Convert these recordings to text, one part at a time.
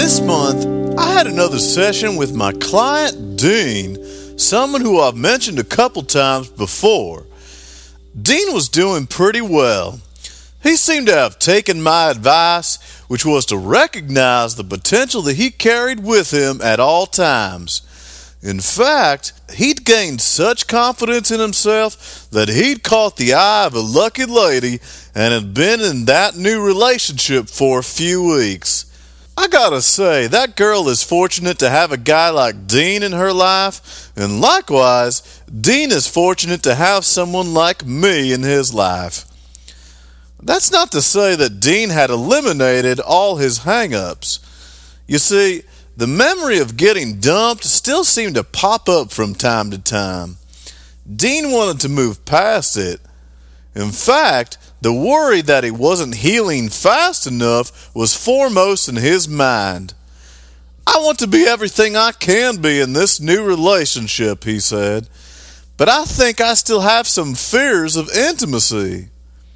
This month, I had another session with my client, Dean, someone who I've mentioned a couple times before. Dean was doing pretty well. He seemed to have taken my advice, which was to recognize the potential that he carried with him at all times. In fact, he'd gained such confidence in himself that he'd caught the eye of a lucky lady and had been in that new relationship for a few weeks. I gotta say, that girl is fortunate to have a guy like Dean in her life, and likewise, Dean is fortunate to have someone like me in his life. That's not to say that Dean had eliminated all his hang-ups. You see, the memory of getting dumped still seemed to pop up from time to time. Dean wanted to move past it. In fact, the worry that he wasn't healing fast enough was foremost in his mind. I want to be everything I can be in this new relationship, he said, but I think I still have some fears of intimacy.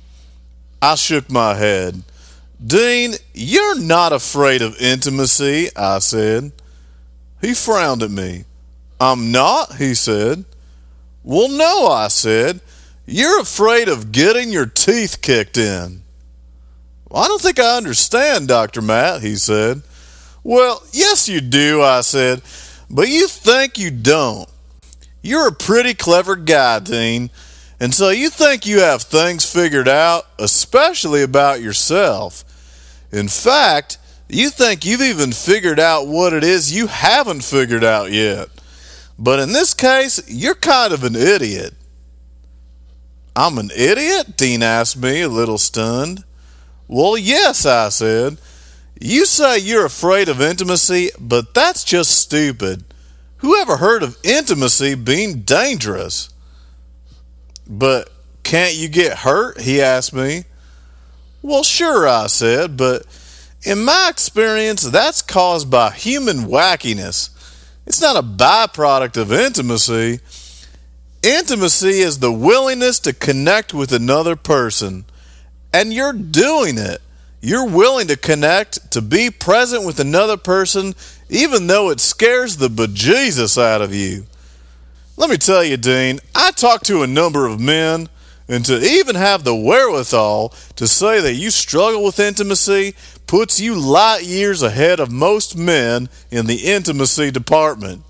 I shook my head. Dean, you're not afraid of intimacy, I said. He frowned at me. I'm not, he said. Well, no, I said. You're afraid of getting your teeth kicked in. I don't think I understand, Dr. Matt, he said. Well, yes you do, I said, but you think you don't. You're a pretty clever guy, Dean, and so you think you have things figured out, especially about yourself. In fact, you think you've even figured out what it is you haven't figured out yet. But in this case, you're kind of an idiot. I'm an idiot? Dean asked me, a little stunned. Well, yes, I said. You say you're afraid of intimacy, but that's just stupid. Who ever heard of intimacy being dangerous? But can't you get hurt? He asked me. Well, sure, I said, but in my experience, that's caused by human wackiness. It's not a byproduct of intimacy. Intimacy is the willingness to connect with another person, and you're doing it. You're willing to connect, to be present with another person, even though it scares the bejesus out of you. Let me tell you, Dean, I talked to a number of men, and to even have the wherewithal to say that you struggle with intimacy puts you light years ahead of most men in the intimacy department.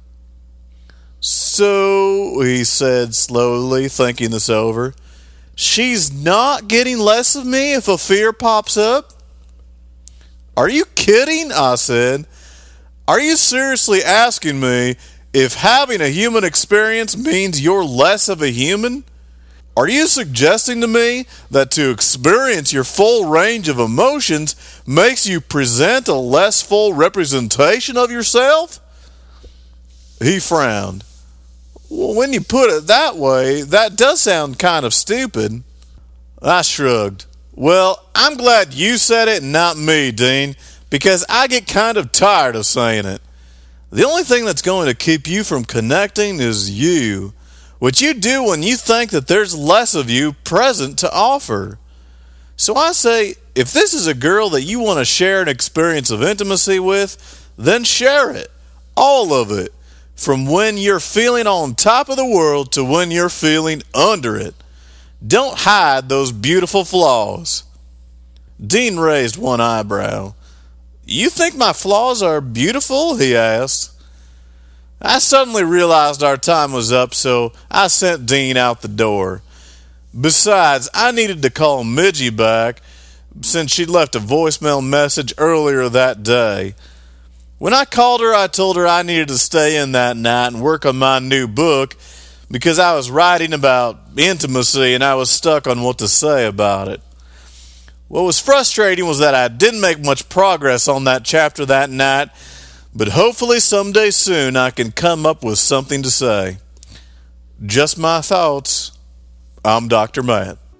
So, he said slowly, thinking this over, she's not getting less of me if a fear pops up? Are you kidding? I said. Are you seriously asking me if having a human experience means you're less of a human? Are you suggesting to me that to experience your full range of emotions makes you present a less full representation of yourself? He frowned. Well, when you put it that way, that does sound kind of stupid. I shrugged. Well, I'm glad you said it and not me, Dean, because I get kind of tired of saying it. The only thing that's going to keep you from connecting is you. What you do when you think that there's less of you present to offer. So I say, if this is a girl that you want to share an experience of intimacy with, then share it. All of it. From when you're feeling on top of the world to when you're feeling under it. Don't hide those beautiful flaws. Dean raised one eyebrow. You think my flaws are beautiful? He asked. I suddenly realized our time was up, so I sent Dean out the door. Besides, I needed to call Midgie back since she'd left a voicemail message earlier that day. When I called her, I told her I needed to stay in that night and work on my new book because I was writing about intimacy and I was stuck on what to say about it. What was frustrating was that I didn't make much progress on that chapter that night, but hopefully someday soon I can come up with something to say. Just my thoughts. I'm Dr. Matt.